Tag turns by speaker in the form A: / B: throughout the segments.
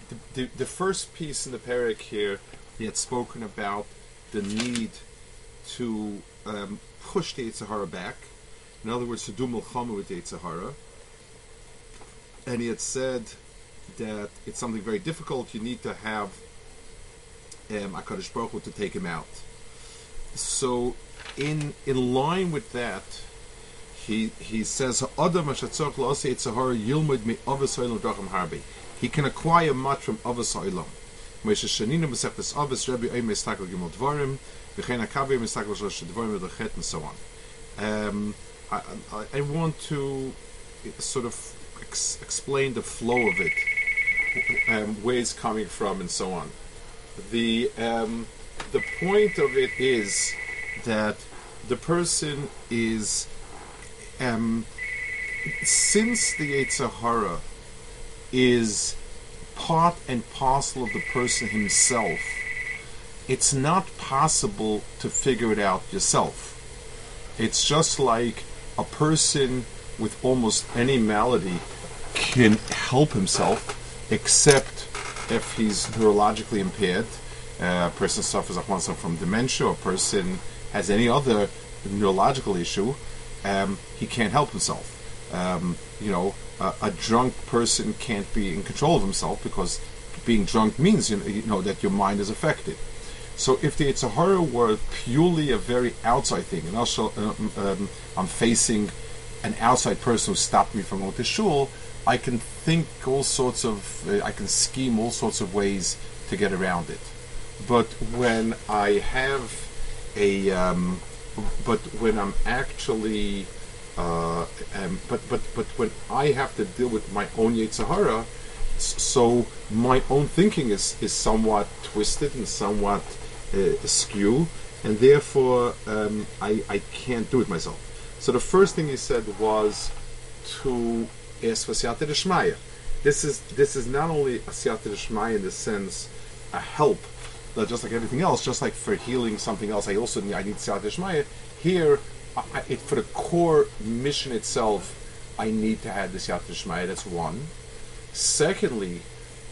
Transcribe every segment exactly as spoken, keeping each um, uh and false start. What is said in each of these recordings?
A: the, the, the first piece in the parak here, he had spoken about the need to um, push the Yetzer Hara back. In other words, to do milchama with the Yetzer Hara. And he had said that it's something very difficult. You need to have um, HaKadosh Baruch Hu to take him out. So, in in line with that, he he says, he can acquire much from Avos Ha'olam. And so on. Um, I, I, I want to sort of ex- explain the flow of it, um, where it's coming from, and so on. The um, the point of it is that the person is, um, since the Yetzer Hara is part and parcel of the person himself, it's not possible to figure it out yourself. It's just like a person with almost any malady can help himself, except if he's neurologically impaired. Uh, a person suffers from dementia, or a person has any other neurological issue, um, he can't help himself. Um, you know, a, a drunk person can't be in control of himself, because being drunk means you know, you know that your mind is affected. So if the Yetzer Hara were purely a very outside thing, and also um, um, I'm facing an outside person who stopped me from going to shul, I can think all sorts of, uh, I can scheme all sorts of ways to get around it. But when I have a, um, but when I'm actually, uh, um, but but but when I have to deal with my own Yetzer Hara, so my own thinking is is somewhat twisted and somewhat uh, askew, and therefore um, I I can't do it myself. So the first thing he said was to ask for Siyata D'Shmaya. This is this is not only a Siyata D'Shmaya in the sense a help, but just like everything else, just like for healing something else, I also need, I need Siyata D'Shmaya. Here, I, it, for the core mission itself, I need to have the Siyata D'Shmaya. That's one. Secondly,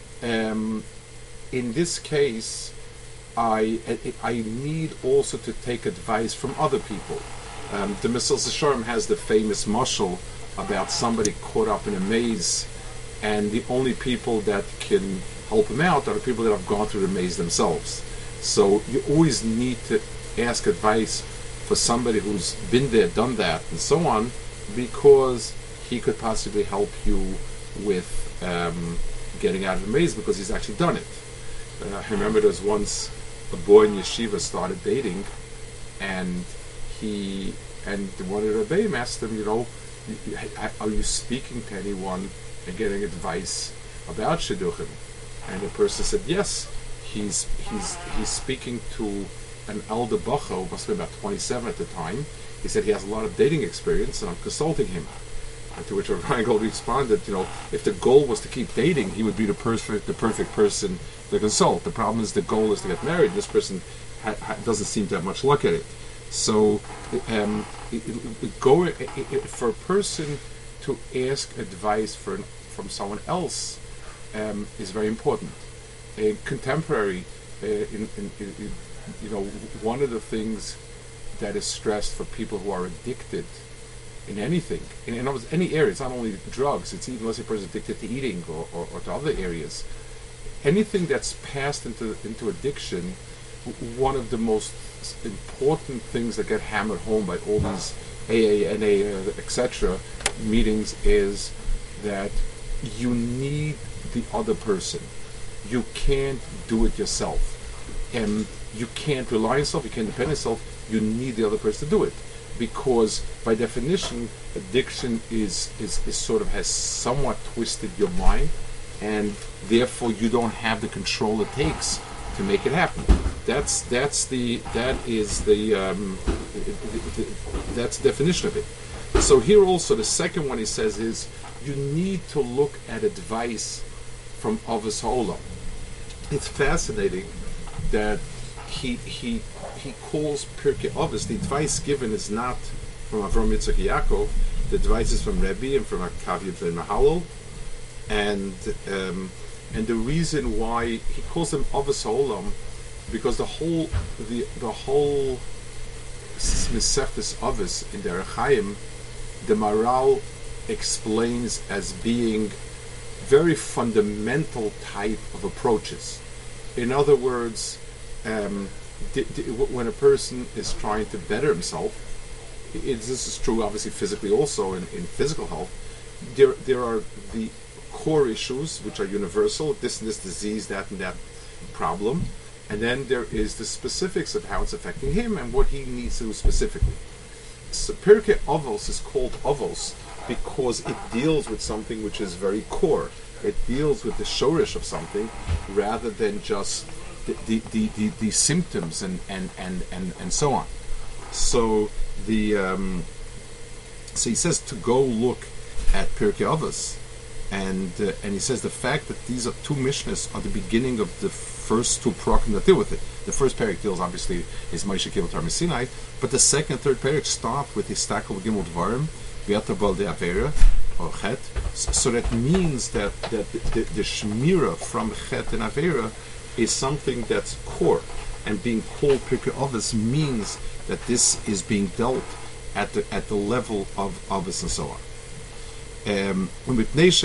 A: um, in this case, I, I I need also to take advice from other people. Um, the Mesillas Yesharim has the famous mashal about somebody caught up in a maze, and the only people that can help him out are the people that have gone through the maze themselves. So you always need to ask advice for somebody who's been there, done that, and so on, because he could possibly help you with um, getting out of the maze, because he's actually done it. Uh, I remember there was once a boy in yeshiva started dating, and he and one of the rebbeim asked him, you know, are you speaking to anyone and getting advice about shidduchim? And the person said, yes, he's he's he's speaking to an elder bacha who must have been about twenty-seven at the time. He said he has a lot of dating experience, and I'm consulting him. And to which Rabbi Gold responded, you know, if the goal was to keep dating, he would be the perfect the perfect person to consult. The problem is the goal is to get married. This person ha- ha- doesn't seem to have much luck at it. So, um, it, it, it go it, it, for a person to ask advice for, from someone else um, is very important. A contemporary, uh, in, in, in, you know, one of the things that is stressed for people who are addicted in anything, in, in almost any area, it's not only drugs, it's even, let's say a person is addicted to eating or, or, or to other areas. Anything that's passed into into addiction, one of the most important things that get hammered home by all these A A, N A, uh, et cetera meetings is that you need the other person. You can't do it yourself, and you can't rely on yourself. You can't depend on yourself. You need the other person to do it, because by definition, addiction is is, is sort of has somewhat twisted your mind, and therefore you don't have the control it takes to make it happen. That's that's the that is the, um, the, the, the that's the definition of it. So here also the second one he says is you need to look at advice from Avos Ha'olam. It's fascinating that he he he calls Pirkei Avos. The advice given is not from Avram Yitzchak Yaakov. The advice is from Rebbe and from Akavia ben Mahalal, and um, and the reason why he calls them Avos Ha'olam, because the whole the the whole Mesechtes Avos in the Rechaim, the Maral explains as being very fundamental type of approaches. In other words, um, d- d- when a person is trying to better himself, it, this is true obviously physically also in, in physical health, there there are the core issues which are universal, this and this disease, that and that problem, and then there is the specifics of how it's affecting him and what he needs to do specifically. So Pirkei Avos is called Avos because it deals with something which is very core. It deals with the shorish of something rather than just the the, the, the, the symptoms and, and, and, and, and so on. So the um, so he says to go look at Pirkei Avos, and uh, and he says the fact that these are two Mishnahs are the beginning of the first two parakim that deal with it. The first parak deals obviously is Moshe Kibbutz Har Sinai, but the second and third parak start with Histakel Gimel Dvarim, V'yata Bal De Avera, or Chet. So that means that, that the, the, the Shmira from Chet and Avera is something that's core, and being called Pirkei Avos means that this is being dealt at the at the level of Avos and so on. Um, and the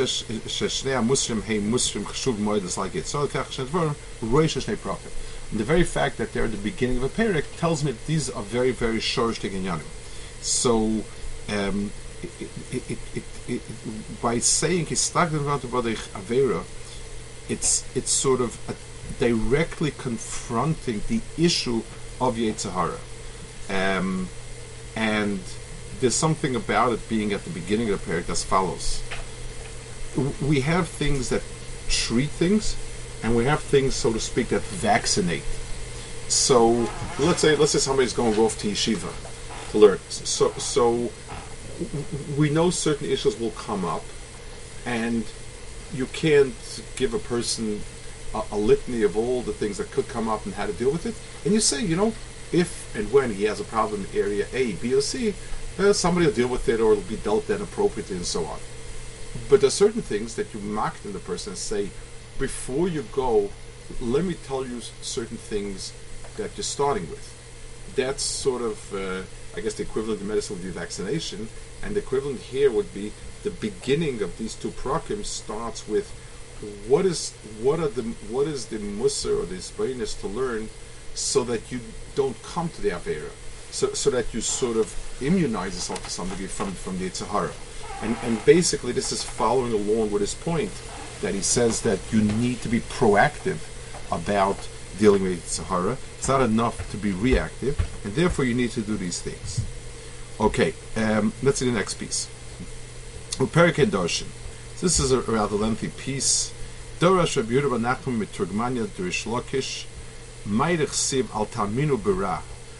A: very fact that they're at the beginning of a parak tells me that these are very, very shorishtik inyanim. So, um, it, it, it, it, it, by saying avera, it's it's sort of a, directly confronting the issue of Yetzer Hara, um, and there's something about it being at the beginning of the parak as follows. We have things that treat things, and we have things, so to speak, that vaccinate. So let's say let's say somebody's going off to yeshiva to learn. So so we know certain issues will come up, and you can't give a person a, a litany of all the things that could come up and how to deal with it. And you say, you know, if and when he has a problem in area A, B, or C, Uh, somebody will deal with it, or it'll be dealt then appropriately, and so on. But there are certain things that you mark in the person and say, before you go, let me tell you certain things that you're starting with. That's sort of, uh, I guess, the equivalent in medicine would be vaccination, and the equivalent here would be the beginning of these two prakim starts with what is what are the what is the musar or the isbainis to learn, so that you don't come to the avera. So, so that you sort of immunize yourself to some degree from, from the Yetzer Hara. And, and basically this is following along with his point that he says that you need to be proactive about dealing with Yetzer Hara. It's not enough to be reactive, and therefore you need to do these things. Okay, um, let's see the next piece. Uperik Darshan. So this is a rather lengthy piece. Dorash Rabbi Yehuda ben Nachman miturgmanya Derish Lakish Meirich Siv al Taminu Bera.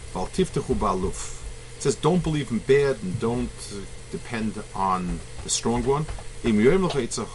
A: It says, don't believe in bad and don't uh, depend on the strong one. If Yetzer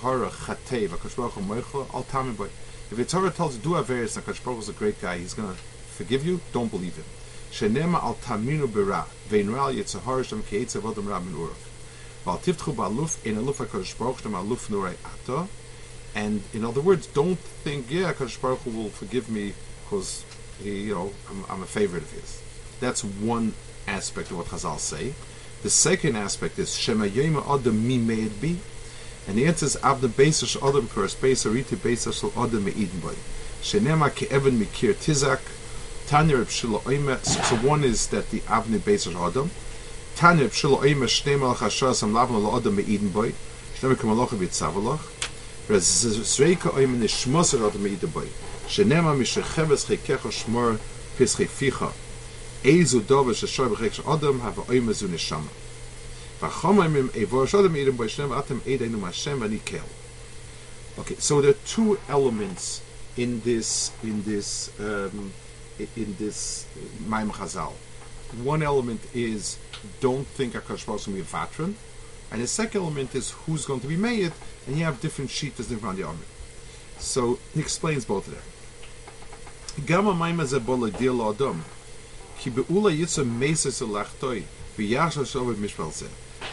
A: Hara tells you do averis and Akash Baruch Hu is a great guy, he's going to forgive you, don't believe him. Shenema al taminu bera veinral Yetzer Hara shem keitzav adam ra min urach. Val tiftechu ba'aluf in aluf Akash Baruch Hu aluf nurei ata. And in other words, don't think, yeah, Akash Baruch Hu will forgive me because he, you know, I'm, I'm a favorite of his. That's one aspect of what Chazal say. The second aspect is Shema Yema Adam Mi Meid Bi, and the answer is Avne Beisash Adam Kurs Beisar Riti Beisash Adam Me'iden Boy. Shenema Ke'evan Mikir Tizak Tanya Reb Shilo Oime. So one is that the Avne Beisash Adam. Tanya Reb Shilo Oime Shnei Malach Hashar Sam Lavna Lo Adam Me'iden Boy. Shnei Kamaloch V'Tzavalach. Zreika Oime Nishmosar Adam Me'iden Boy. Shenema Mishecheves Chekecha Shmor Pischei Ficha. Ezu dovish shor b'cheksh adam have oime zu neshama. V'chomayim evor shodem edem b'shem atem edeinu Hashem v'nikel. Okay, so there are two elements in this in this um, in this Maim Chazal. One element is don't think Akash Baruch Hu will be a vatran, and the second element is who's going to be made, and you have different shitas different on the army. So he explains both of them. Gama Maim Zebol Deal Adam. One of the ways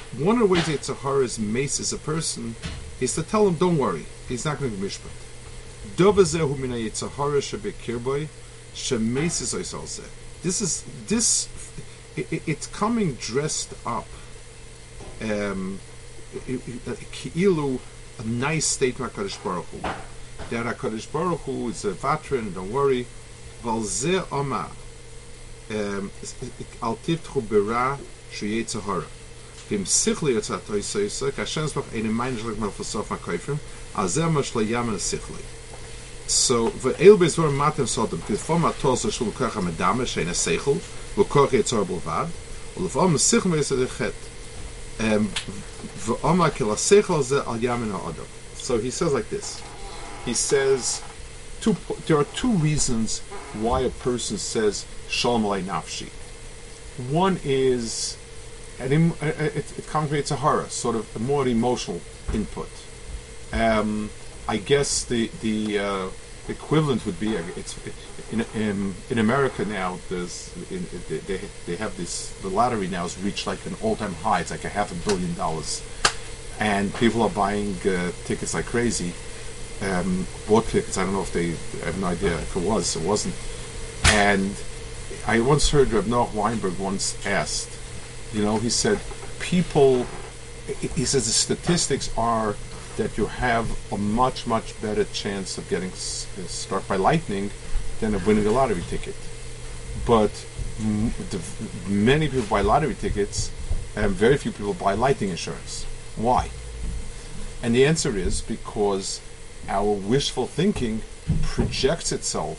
A: Yetzer Hara's mace is a person is to tell him, don't worry, he's not going to be mishpat. Dovazehu mina yitzahara shebekirboy shemesis oisalze. This is this. It, it, it's coming dressed up. Um, Ki'ilu, a nice statement, HaKadosh Baruch Hu. That HaKadosh Baruch Hu is a veteran. Don't worry. Valzeh Oma. Al tivtchu bera sheyetzahara. Vim sichli yotzat oisoisa. Kashem zbach eine meinishlik mal fasof ha'koifrim. Azeh mashla yamen sichli. So, ve'el bezor matem sodom. Kifom atol so shul kocha medame shein a seichel. V'koch yetzor b'lvad. U'lefom sichel meisa dechet. V'oma kila seichel ze al yamen ha'odom. So he says like this. He says, two, there are two reasons why a person says Shalom alei nafshi. One is an im, it, it congregates a horror, sort of a more emotional input. Um, I guess the the uh, equivalent would be it's in in, in America now. There's in, they they have this the lottery now has reached like an all time high. It's like a half a billion dollars, and people are buying uh, tickets like crazy. Um, bought tickets. I don't know if they. I have no idea if it was. It wasn't. And I once heard Reb Noach Weinberg once asked. You know, he said, people. He says the statistics are that you have a much much better chance of getting struck by lightning than of winning a lottery ticket. But m- the, many people buy lottery tickets, and very few people buy lightning insurance. Why? And the answer is because our wishful thinking projects itself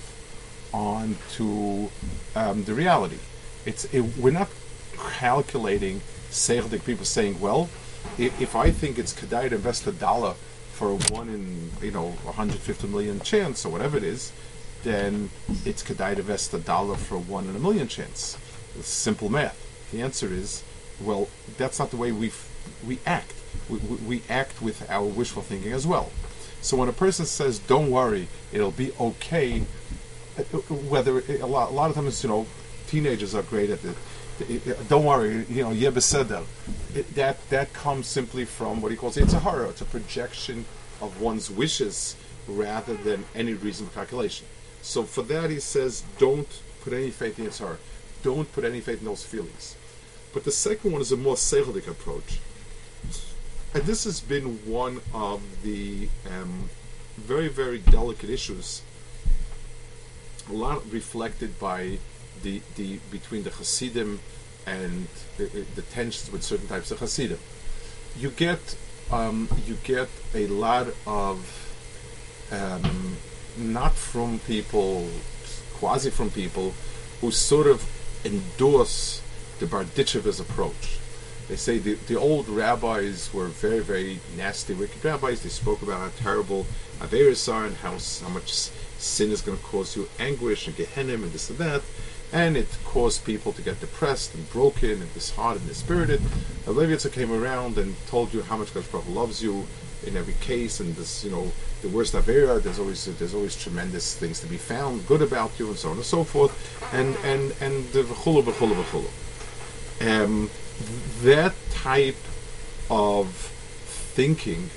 A: onto um, the reality. It's it, we're not calculating seichel people saying, well, if, if I think it's kedai to invest a dollar for a one in you know one hundred fifty million chance or whatever it is, then it's kedai to invest a dollar for a one in a million chance. It's simple math. The answer is, well, that's not the way we we act. We, we, we act with our wishful thinking as well. So when a person says, "Don't worry, it'll be okay," whether a lot, a lot of times, you know, teenagers are great at it. Don't worry, you know, yeh beseder. That that comes simply from what he calls it's a horror. It's a projection of one's wishes rather than any reasonable calculation. So for that, he says, don't put any faith in its horror. Don't put any faith in those feelings. But the second one is a more seichelic approach. And this has been one of the um, very, very delicate issues, a lot reflected by the the between the Hasidim and the, the tensions with certain types of Hasidim. You get um, you get a lot of um, not from people, quasi from people, who sort of endorse the Barditcheva's approach. They say the, the old rabbis were very, very nasty, wicked rabbis. They spoke about how terrible Averis are and how, how much sin is going to cause you anguish and Gehennim and this and that. And it caused people to get depressed and broken and disheartened and dispirited. The Levitza came around and told you how much God loves you in every case, and this, you know, the worst Avera, there's always there's always tremendous things to be found, good about you, and so on and so forth. And and and the v'chulu v'chulu v'chulu. Um, that type of thinking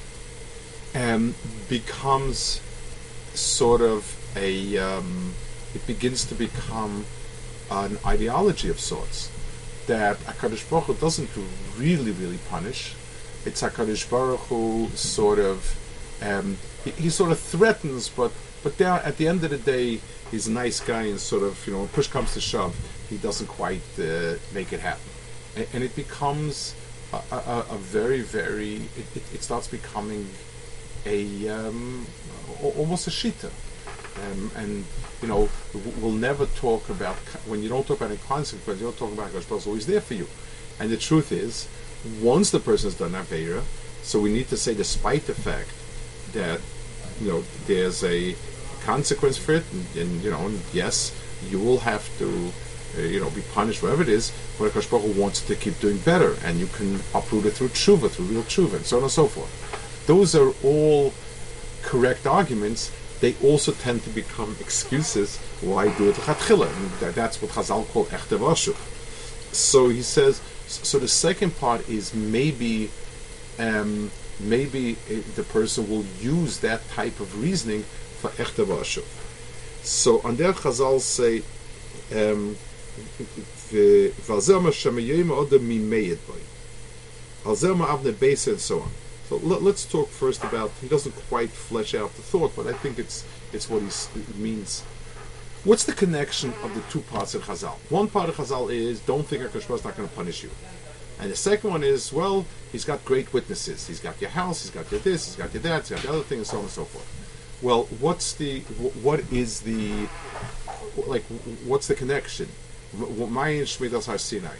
A: um, becomes sort of a, um, it begins to become an ideology of sorts, that HaKadosh Baruch Hu doesn't really, really punish. It's HaKadosh Baruch Hu sort of, um, he, he sort of threatens, but but there, at the end of the day, he's a nice guy, and sort of, you know, when push comes to shove, he doesn't quite uh, make it happen. And it becomes a, a, a very, very. It, it, it starts becoming a um, almost a shita, um, and you know we'll never talk about when you don't talk about any consequence. You don't talk about God's always there for you. And the truth is, once the person has done avera, so we need to say, despite the fact that you know there's a consequence for it, and, and you know, and yes, you will have to. Uh, you know, be punished, whatever it is, but HaKadosh Baruch Hu wants to keep doing better, and you can uproot it through tshuva, through real tshuva, and so on and so forth. Those are all correct arguments. They also tend to become excuses why do it lechatchila, and that, that's what Chazal call echte vashuch. So he says, so the second part is maybe um, maybe it, the person will use that type of reasoning for echte vashuv. So on that Chazal say, um, and so on. So let, let's talk first about, he doesn't quite flesh out the thought, but I think it's it's what he's, it means. What's the connection of the two parts of Chazal? One part of Chazal is, don't think HaKadosh Baruch Hu is not going to punish you. And the second one is, well, he's got great witnesses. He's got your house, he's got your this, he's got your that, he's got the other thing, and so on and so forth. Well, what's the, what is the, like, what's the connection? Mayin Shmidas Har Sinai.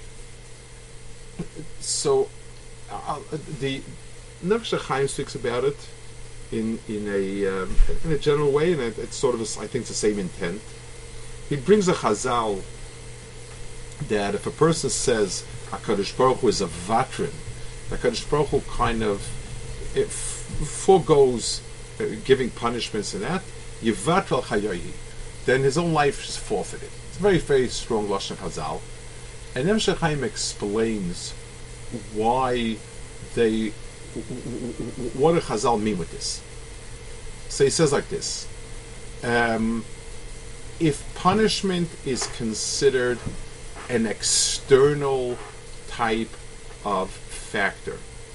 A: So, uh, the Nefesh HaChaim speaks about it in in a um, in a general way, and it, it's sort of, a, I think, it's the same intent. He brings a Chazal that if a person says HaKadosh Baruch Hu is a vatrin, HaKadosh Baruch Hu kind of it f- foregoes uh, giving punishments and that, Yivatral Chayohi, then his own life is forfeited. It's a very, very strong Lashon Chazal. And Nefesh HaChaim explains why they, what do Chazal mean with this? So he says like this, um, if punishment is considered an external type of factor,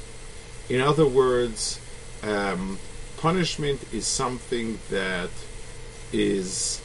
A: in other words, um, punishment is something that is,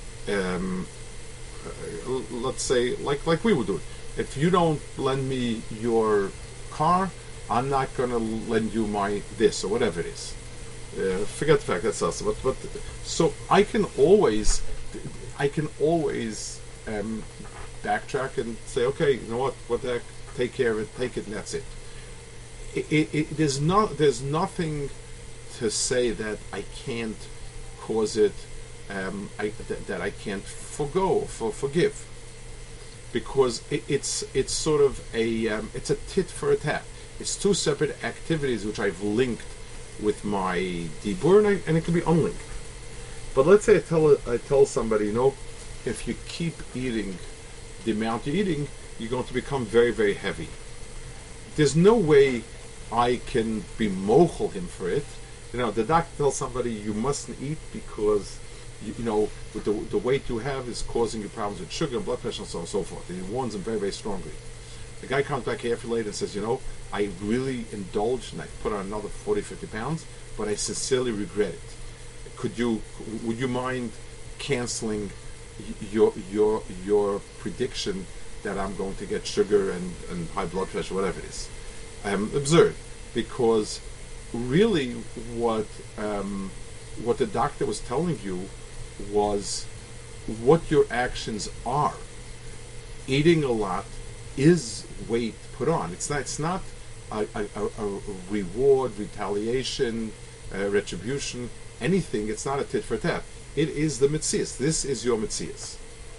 A: um, uh, let's say, like like we would do it. If you don't lend me your car, I'm not going to lend you my this or whatever it is. Uh, forget the fact that's us. But, but so I can always, I can always um, backtrack and say, okay, you know what? What the heck? Take care of it. Take it, and that's it. It, it, it there's not. There's nothing to say that I can't cause it. Um, I, th- that I can't forgo for forgive, because it, it's it's sort of a um, it's a tit for a tat. It's two separate activities which I've linked with my dibur, and, I, and it can be unlinked. But let's say I tell I tell somebody, you know, if you keep eating the amount you're eating, you're going to become very, very heavy. There's no way I can be mochel him for it. You know, the doctor tells somebody you mustn't eat because you, you know with the, the weight you have is causing you problems with sugar and blood pressure and so on and so forth. And he warns him very, very strongly. The guy comes back after later and says, you know, I really indulged and I put on another forty, fifty pounds, but I sincerely regret it. Could you, would you mind canceling your your your prediction that I'm going to get sugar and, and high blood pressure, whatever it is? Um, absurd, because really what um, what the doctor was telling you was what your actions are. Eating a lot is weight put on. It's not. It's not a, a, a, a reward, retaliation, uh, retribution, anything. It's not a tit for tat. It is the Metzias. This is your Metzias.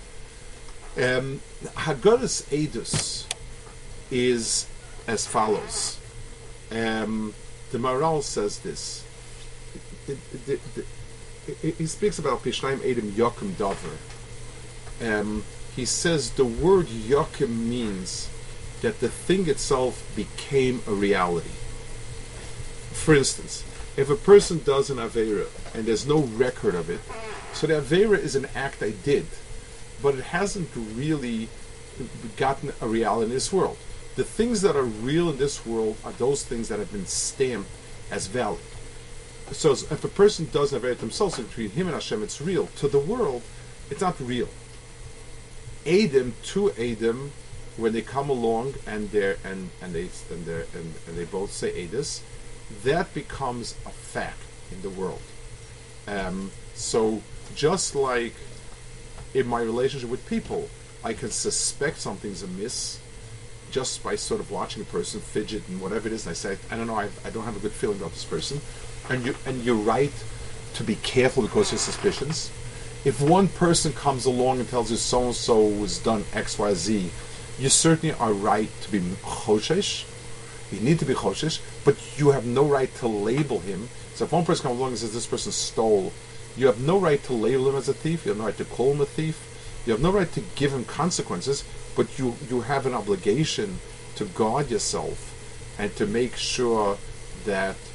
A: Um, Haggadah's Eidus is as follows. Um, the Maharal says this. It, it, it, it, he speaks about Pishnayim Edom Yokim Dover. Um, he says the word Yokim means that the thing itself became a reality. For instance, if a person does an Aveira and there's no record of it, so the Aveira is an act I did, but it hasn't really gotten a reality in this world. The things that are real in this world are those things that have been stamped as valid. So if a person does an Aveira themselves, between him and Hashem, it's real. To the world, it's not real. Edom, to Edom, when they come along and they're and and they and they and, and they both say Edus, that becomes a fact in the world. Um, so just like in my relationship with people, I can suspect something's amiss just by sort of watching a person fidget and whatever it is, and I say, I don't know, I, I don't have a good feeling about this person, and you and you're right to be careful because of suspicions. If one person comes along and tells you so and so was done X, Y, Z, you certainly are right to be choshesh. You need to be choshesh, but you have no right to label him. So if one person comes along and says this person stole, you have no right to label him as a thief. You have no right to call him a thief. You have no right to give him consequences, but you, you have an obligation to guard yourself and to make sure that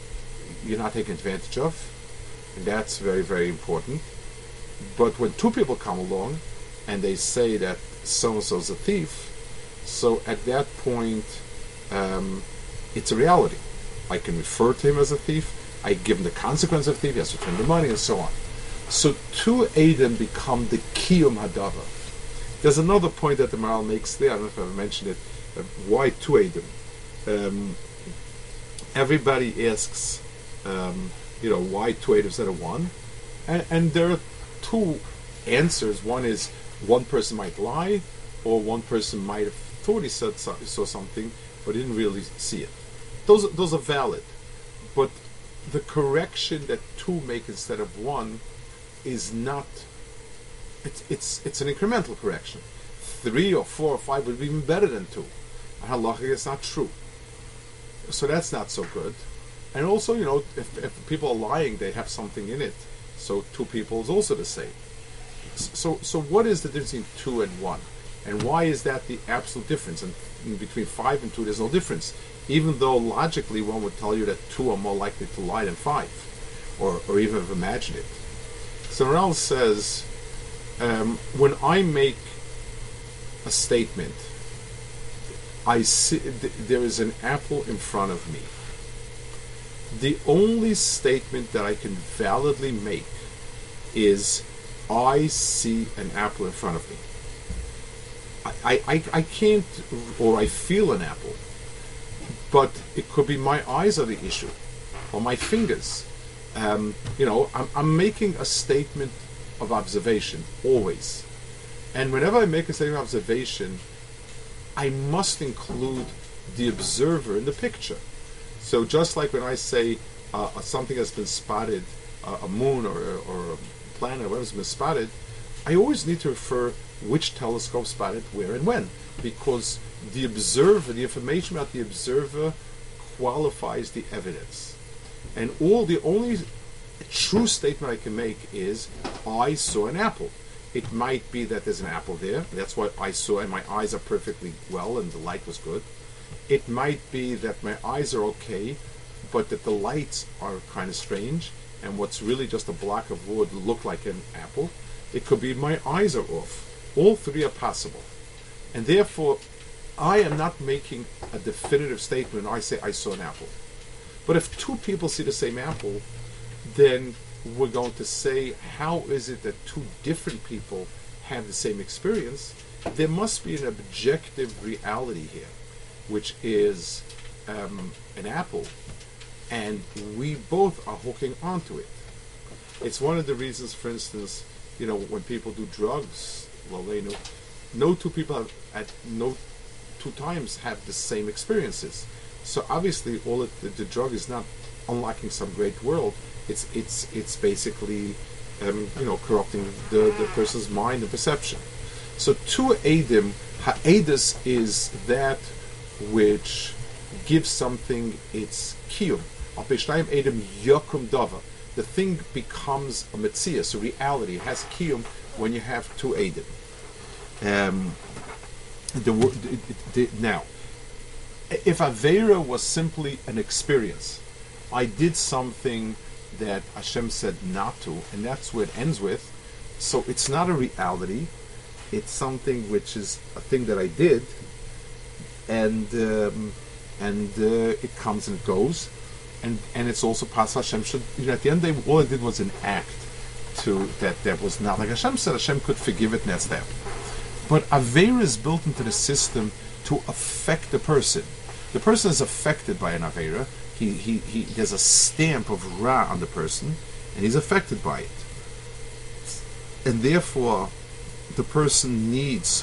A: you're not taken advantage of, and that's very, very important. But when two people come along and they say that so-and-so's a thief, so at that point, um, it's a reality. I can refer to him as a thief, I give him the consequence of thief, he has to return the money, and so on. So two Eidim become the Kiyum Hadava. There's another point that the Maharal makes there, I don't know if I've mentioned it, uh, why two Eidim? Um, everybody asks, um, you know, why two Eidim instead of one? And, and there are two answers. One is one person might lie, or one person might have thought he said so, saw something, but didn't really see it. Those, those are valid. But the correction that two make instead of one is not, it's, it's, it's an incremental correction. Three or four or five would be even better than two. Halacha is not true. So that's not so good. And also, you know, if, if people are lying, they have something in it. So two people is also the same. So, so what is the difference between two and one? And why is that the absolute difference? And in between five and two, there's no difference. Even though logically one would tell you that two are more likely to lie than five, or, or even have imagined it. So Maharal says, um, when I make a statement, I see th- there is an apple in front of me. The only statement that I can validly make is, I see an apple in front of me. I, I, I can't, or I feel an apple, but it could be my eyes are the issue, or my fingers. Um, you know, I'm, I'm making a statement of observation, always. And whenever I make a statement of observation, I must include the observer in the picture. So just like when I say uh, something has been spotted, uh, a moon or, or a planet, or whatever has been spotted, I always need to refer which telescope spotted where and when, because the observer, the information about the observer qualifies the evidence. And all the only true statement I can make is, I saw an apple. It might be that there's an apple there, that's what I saw, and my eyes are perfectly well and the light was good. It might be that my eyes are okay, but that the lights are kind of strange, and what's really just a block of wood look like an apple. It could be my eyes are off. All three are possible. And therefore, I am not making a definitive statement when I say I saw an apple. But if two people see the same apple, then we're going to say, how is it that two different people have the same experience? There must be an objective reality here, which is um, an apple, and we both are hooking onto it. It's one of the reasons, for instance, you know, when people do drugs, well, they know, no two people have, at no two times have the same experiences. So obviously, all it, the, the drug is not unlocking some great world. It's it's it's basically, um, you know, corrupting the, the person's mind and perception. So two Eidim, ha'edus is that which gives something its kiyum. Apishnaim Eidim yokum dava. The thing becomes a metzias, a reality. It has kiyum when you have two Eidim. Um, the, the, the, now, if Aveira was simply an experience, I did something that Hashem said not to, and that's where it ends with. So it's not a reality. It's something which is a thing that I did, and um, and uh, it comes and it goes, and and it's also pas Hashem should. You know, at the end of the day, all I did was an act to that that was not like Hashem said. Hashem could forgive it, and that's that. But Aveira is built into the system to affect the person. The person is affected by an Aveira. He, he, he, there's a stamp of Ra on the person, and he's affected by it. And therefore, the person needs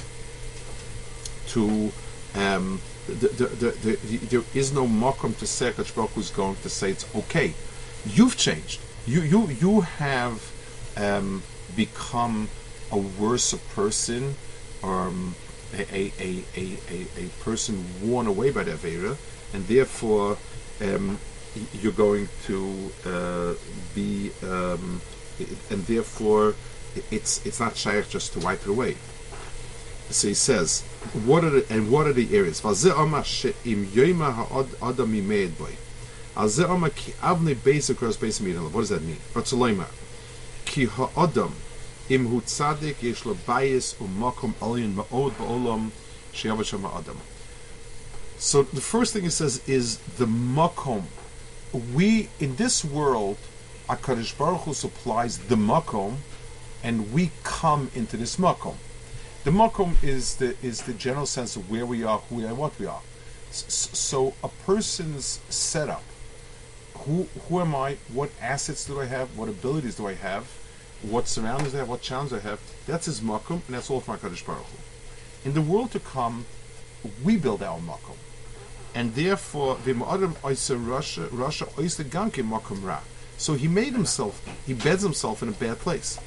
A: to, um, the, the, the, the, there is no makom to say Hakadosh Baruch Hu is going to say it's okay. You've changed. You, you, you have um, become a worse person, um, a, a, a, a, a, a person worn away by the Aveira, and therefore, Um, you're going to uh, be, um, and therefore, it's it's not shaykh just to wipe it away. So he says, what are the, and what are the areas? Al ze oma ki avne beis across beis midel. What does that mean? Ratzaloima. Ki ha'adam im hu tzadik yesh lo bayis u'makom alien ma'od ba'olam she'yavasham ha'adam. So the first thing it says is the makom. We, in this world, HaKadosh Baruch Hu supplies the makom, and we come into this makom. The makom is the is the general sense of where we are, who we are, and what we are. So a person's setup, who who am I, what assets do I have, what abilities do I have, what surroundings do I have, what challenges I have, that's his makom, and that's all from HaKadosh Baruch Hu. In the world to come, we build our makom. And therefore, Russia, Russia, so he made himself, he beds himself in a bad place.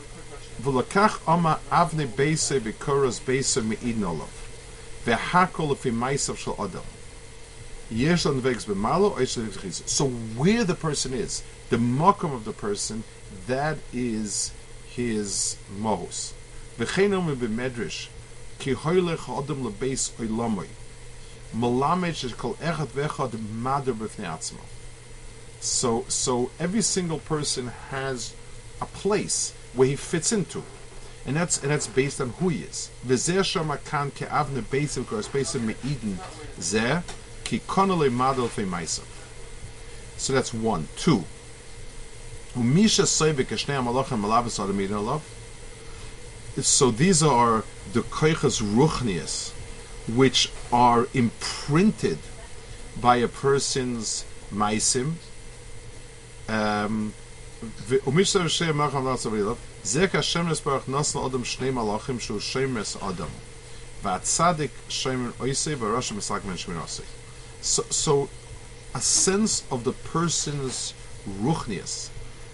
A: So where the person is, the makom of the person, that is his mohus. So, so every single person has a place where he fits into, and that's and that's based on who he is. So that's one. Two. So these are the koiches ruchnius, which are imprinted by a person's maisim. Um, so, so a sense of the person's ruchnius.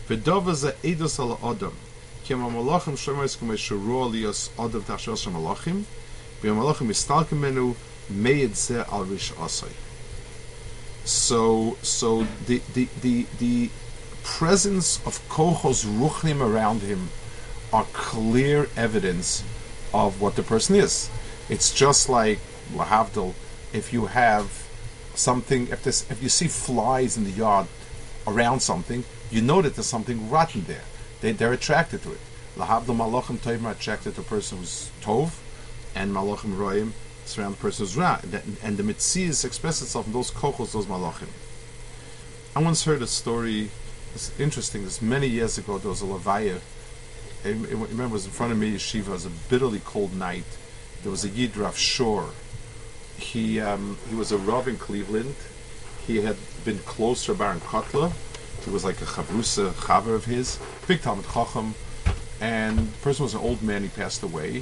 A: So, so the the the the presence of kochos ruchnim around him are clear evidence of what the person is. It's just like lahavdil. If you have something, if this, if you see flies in the yard around something, you know that there's something rotten there. They they're attracted to it. Lahavdil malachim tovim are attracted to a person who's tov, and malachim roim surround the person who's ra. And the mitzias express itself in those kochos, those malachim. I once heard a story. It's interesting. This many years ago, there was a levaya. I remember it was in front of me yeshiva. It was a bitterly cold night. There was a Yid Rav Shor. He um, he was a Rav in Cleveland. He had been close to Baron Kotler. He was like a chavrusa chaver of his, big Talmud Chacham, and the person was an old man. He passed away,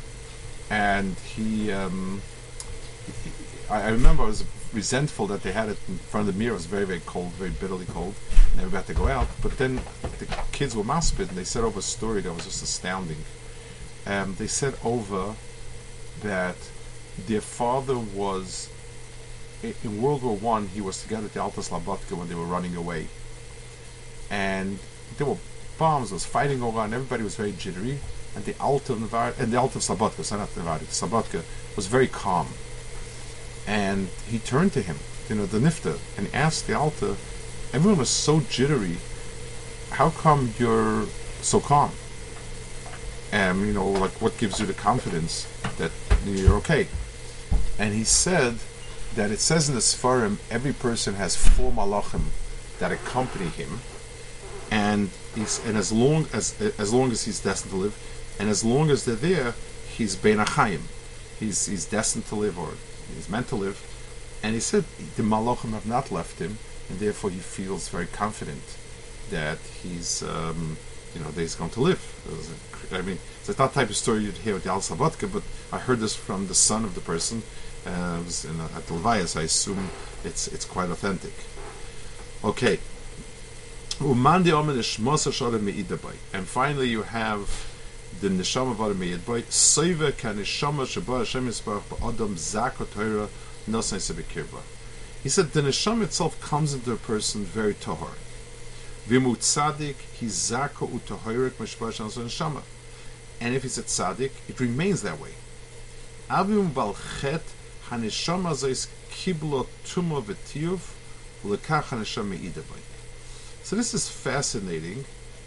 A: and he, um, he I, I remember I was resentful that they had it in front of the mirror. It was very, very cold, very bitterly cold. They were about to go out, but then the kids were maspid, and they said over a story that was just astounding. Um, they said over that their father was, in World War One, he was together at the Alta Slobodka when they were running away. And there were bombs, there was fighting going on, everybody was very jittery, and the Alta of Navarre, and the Alta of Slobodka, so not Navarre, Slobodka, was very calm. And he turned to him, you know, the Nifta, and he asked the Alta, everyone was so jittery, how come you're so calm? And, you know, like, what gives you the confidence that you're okay? And he said that it says in the Sfarim, every person has four malachim that accompany him, and he's, and as long as as long as he's destined to live, and as long as they're there, he's bein achayim, he's he's destined to live, or he's meant to live. And he said the malachim have not left him, and therefore he feels very confident that he's um, you know that he's going to live. I mean, it's not the type of story you'd hear with the Al Sabatka, but I heard this from the son of the person. Uh, it was in a, at Levaya, so I assume it's it's quite authentic. Okay. And finally, you have the neshama v'adam me'idbay. Soiva ka neshama sheba Hashem yisbarach ba'adam zaka Torah nosnei sebekirba. He said the neshama itself comes into a person very tahor. V'mu tzadik he zaka u'tahorik meshbar shan neshama. And if he's a tzaddik, it remains that way. Avim bal chet haneshama zeis kiblo tuma v'tiyuv So this is fascinating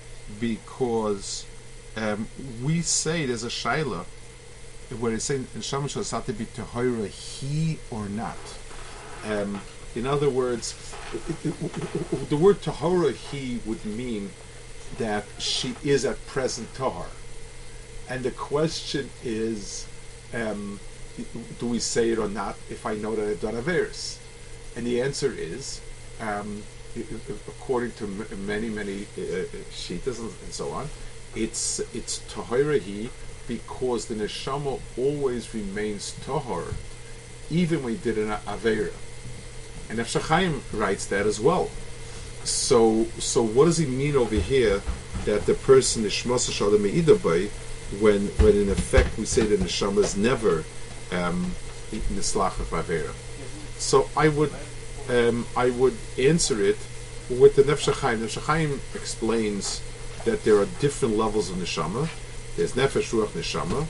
A: because um, we say there's a shaila where it's saying neshama shall to be tahora he or not. Um, in other words, it, it, it, the word tahora he would mean that she is at present tahar, and the question is, um, do we say it or not if I know that I've done averis? And the answer is, um, according to m- many many uh, shitas and, and so on, it's it's tahora he because the neshama always remains tahor even when he did an avera. And Nefesh HaChaim writes that as well. So, so what does he mean over here that the person is shmasa shalom me'idabai when, when in effect we say the neshama is never um, nislach of avera? So I would, um, I would answer it with the Nefesh HaChaim. Nefesh HaChaim explains that there are different levels of neshama. There's nefesh, ruach, neshama.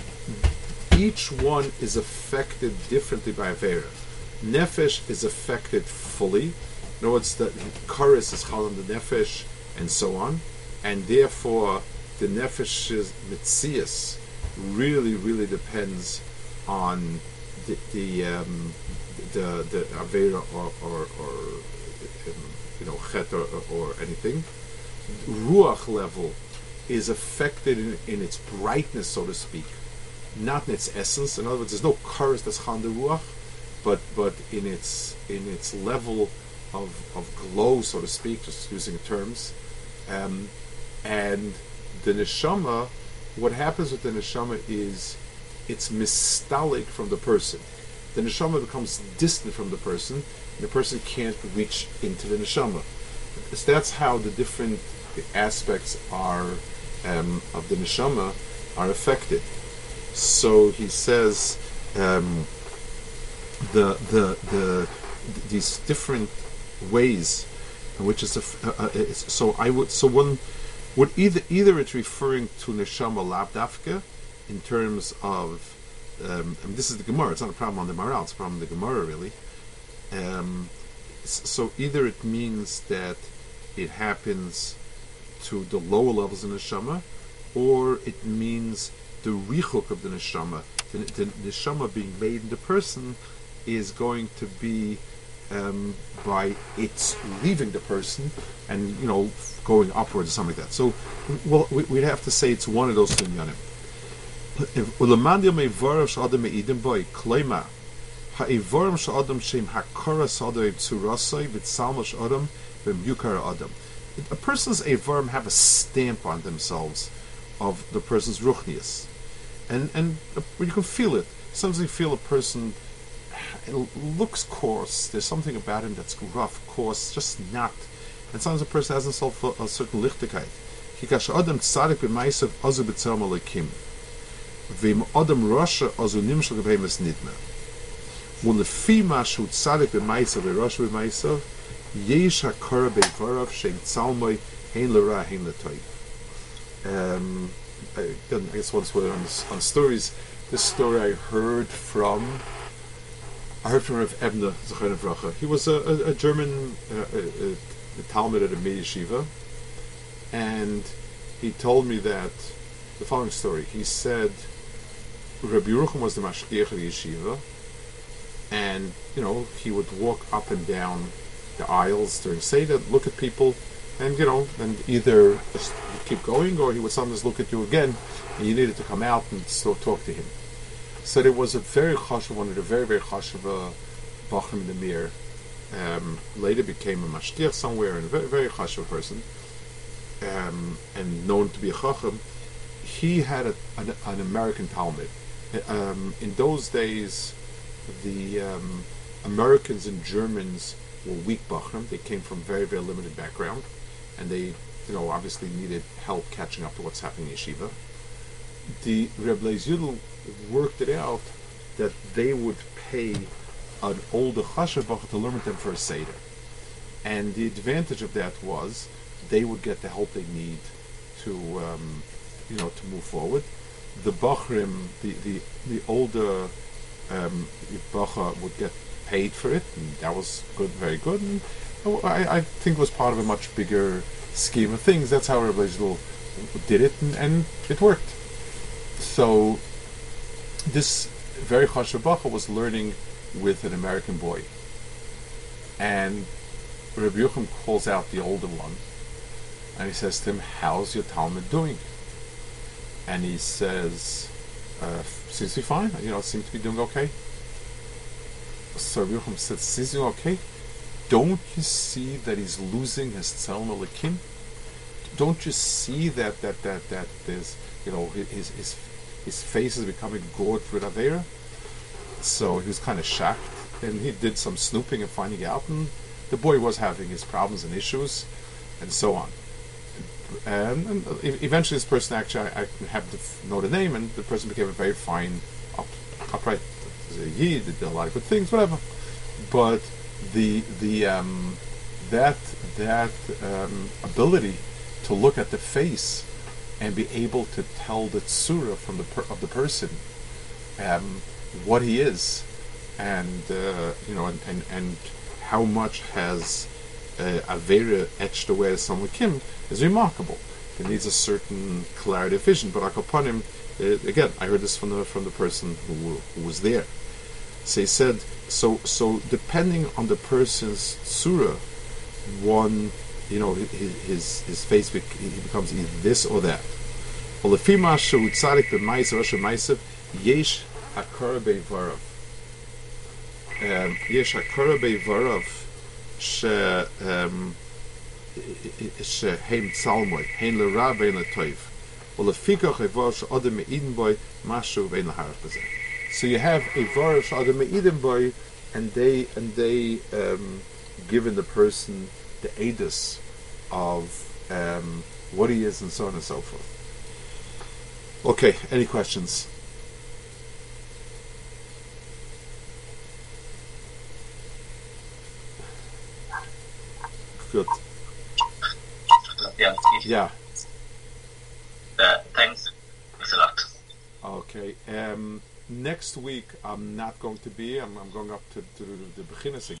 A: Each one is affected differently by avera. Nefesh is affected fully. In other words, the kares is chal on the nefesh, and so on, and therefore the nefesh's mitzias really, really depends on the the um, the, the avera or, or, or um, you know chet or, or anything. Ruach level is affected in, in its brightness, so to speak, not in its essence. In other words, there's no kares that's chal the ruach, but but in its in its level of of glow, so to speak, just using terms. Um, and the neshama, what happens with the neshama is it's mistalik from the person. The neshama becomes distant from the person, and the person can't reach into the neshama. So that's how the different aspects are um, of the neshama are affected. So he says um, the the the these different ways in which it's, a, uh, it's so I would so one would either either it's referring to neshama labdafka in terms of um, I mean this is the Gemara, it's not a problem on the Maharal, it's a problem on the Gemara really. Um, so either it means that it happens to the lower levels of neshama, or it means the richuk of the neshama, the, the neshama being made in the person is going to be um, by its leaving the person and you know going upwards or something like that. So, well, we, we'd have to say it's one of those two inyanim. A person's avarim have a stamp on themselves of the person's ruchnius, and and uh, you can feel it. Sometimes you feel a person it looks coarse. There's something about him that's rough, coarse, just not. And sometimes a person has himself a, a certain lichtigkeit. Kikash adam tzadik b'maisav azu b'tzelem alekim, v'im adam rasha azu nimshal g'beimes nidma. U'lefi mashu tzadik b'maisav v'rasha b'maisav yesh hakara beivarav shein tzalmoi hein l'ra hein l'toy. Um, I, I guess once we're on, on stories, this story I heard from. I heard from Rav Ebner Zechon Avracha. He was a, a, a German uh, a, a Talmud at a Meir Yeshiva, and he told me that the following story. He said Rabbi Yerucham was the mashgiach of the yeshiva, and you know he would walk up and down the aisles during Seder, look at people, and you know, and either just keep going, or he would sometimes look at you again, and you needed to come out and still talk to him. So there was a very chashuv, one of the very, very chashuv uh, bachrim in the Mir. Um, later became a mashgiach somewhere, and a very, very chashuv person, um, and known to be a chacham. He had a, an, an American Talmud. Um, in those days, the um, Americans and Germans were weak bachrim. They came from very, very limited background, and they, you know, obviously needed help catching up to what's happening in yeshiva. The Reb Leis Yudel worked it out that they would pay an older chashuv bachar to learn with them for a seder, and the advantage of that was they would get the help they need to, um, you know, to move forward. The bachrim, the the, the older um, bachar would get paid for it, and that was good, very good. And I, I think it was part of a much bigger scheme of things. That's how Rabbi Zul did it, and, and it worked. So this very chashuv bacha was learning with an American boy, and Rabbi Yochanan calls out the older one, and he says to him, "How's your Talmud doing?" And he says, uh, "Seems to be fine. You know, seems to be doing okay." So Rabbi Yochanan says, "Seems to be okay. Don't you see that he's losing his tzelem elikim? Don't you see that that that that there's, you know, his his his face is becoming gored with avera?" So he was kind of shocked, and he did some snooping and finding out, and the boy was having his problems and issues, and so on. And, and eventually, this person actually, I, I have to know the name, and the person became a very fine, up, upright yid, did a lot of good things, whatever. But the the um, that that um, ability to look at the face and be able to tell the tzura from the per, of the person, um, what he is, and uh, you know, and, and and how much has uh, avera etched away as some kim is remarkable. It needs a certain clarity of vision. But upon him, uh, again, I heard this from the from the person who, who was there. So he said, so so depending on the person's tzura, one, you know, his his, his face bec- he becomes either this or that. Well, the fima shu tzadik b'ma'aser asher ma'aser yesh hakara beivarav. Yesh hakara beivarav she shehem tzalmoi hein l'ra vein l'toiv. Well, the fikach evar she'adam me'iden boy mashu vein l'harach b'zeh. So you have a var she'adam me'iden boy, and they and they um, given the person the edus of um, what he is, and so on and so forth. Okay, any questions? Good.
B: Yeah.
A: Yeah.
B: Uh, thanks. Thanks a lot.
A: Okay. Um, next week I'm not going to be. I'm, I'm going up to, to the beginners again.